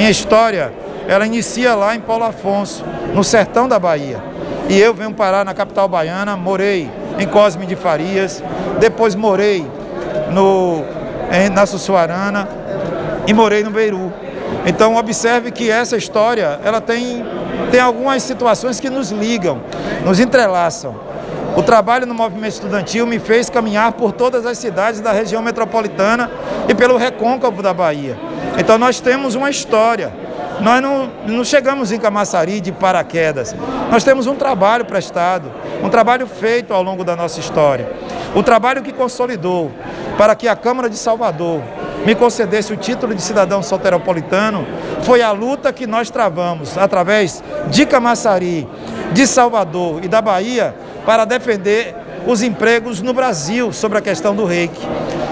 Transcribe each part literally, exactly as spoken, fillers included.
Minha história, ela inicia lá em Paulo Afonso, no sertão da Bahia. E eu venho parar na capital baiana, morei em Cosme de Farias, depois morei no, em, na Sussuarana e morei no Beiru. Então observe que essa história, ela tem, tem algumas situações que nos ligam, nos entrelaçam. O trabalho no movimento estudantil me fez caminhar por todas as cidades da região metropolitana e pelo recôncavo da Bahia. Então nós temos uma história. Nós não, não chegamos em Camaçari de paraquedas. Nós temos um trabalho prestado, um trabalho feito ao longo da nossa história. O trabalho que consolidou para que a Câmara de Salvador me concedesse o título de cidadão soteropolitano foi a luta que nós travamos através de Camaçari, de Salvador e da Bahia para defender os empregos no Brasil sobre a questão do reiki.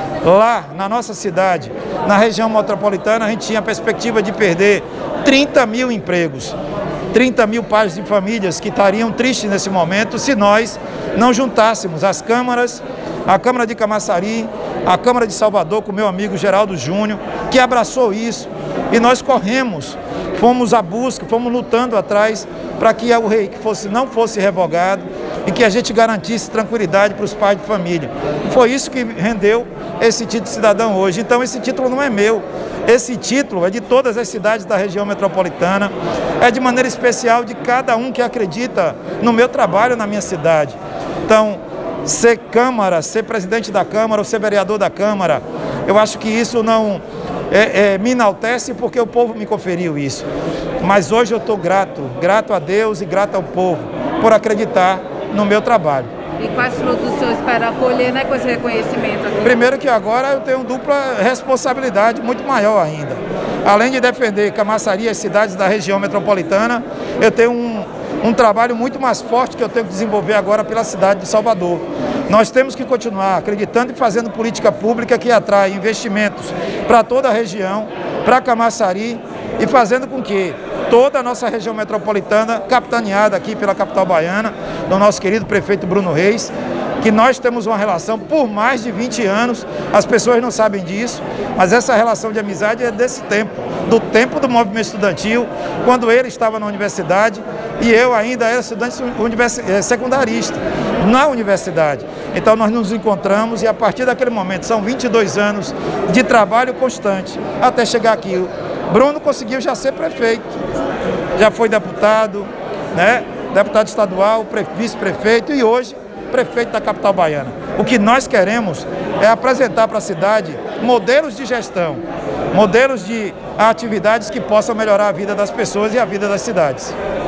Lá, na nossa cidade, na região metropolitana, a gente tinha a perspectiva de perder trinta mil empregos, trinta mil pais de famílias que estariam tristes nesse momento se nós não juntássemos as câmaras, a Câmara de Camaçari, a Câmara de Salvador com meu amigo Geraldo Júnior, que abraçou isso e nós corremos, fomos à busca, fomos lutando atrás para que o reiki fosse, não fosse revogado e que a gente garantisse tranquilidade para os pais de família. Foi isso que rendeu esse título de cidadão hoje. Então esse título não é meu, esse título é de todas as cidades da região metropolitana, é de maneira especial de cada um que acredita no meu trabalho na minha cidade. Então, ser Câmara, ser presidente da Câmara ou ser vereador da Câmara, eu acho que isso não é, é, me enaltece porque o povo me conferiu isso. Mas hoje eu estou grato, grato a Deus e grato ao povo por acreditar no meu trabalho. E quais frutos o senhor espera colher, né, com esse reconhecimento aqui? Primeiro que agora eu tenho dupla responsabilidade muito maior ainda. Além de defender Camaçari e as cidades da região metropolitana, eu tenho um, um trabalho muito mais forte que eu tenho que desenvolver agora pela cidade de Salvador. Nós temos que continuar acreditando e fazendo política pública que atrai investimentos para toda a região, para Camaçari e fazendo com que toda a nossa região metropolitana, capitaneada aqui pela capital baiana, do nosso querido prefeito Bruno Reis, que nós temos uma relação por mais de vinte anos, as pessoas não sabem disso, mas essa relação de amizade é desse tempo, do tempo do movimento estudantil, quando ele estava na universidade e eu ainda era estudante secundarista na universidade. Então nós nos encontramos e a partir daquele momento, são vinte e dois anos de trabalho constante até chegar aqui. Bruno conseguiu já ser prefeito, já foi deputado, né? Deputado estadual, vice-prefeito e hoje prefeito da capital baiana. O que nós queremos é apresentar para a cidade modelos de gestão, modelos de atividades que possam melhorar a vida das pessoas e a vida das cidades.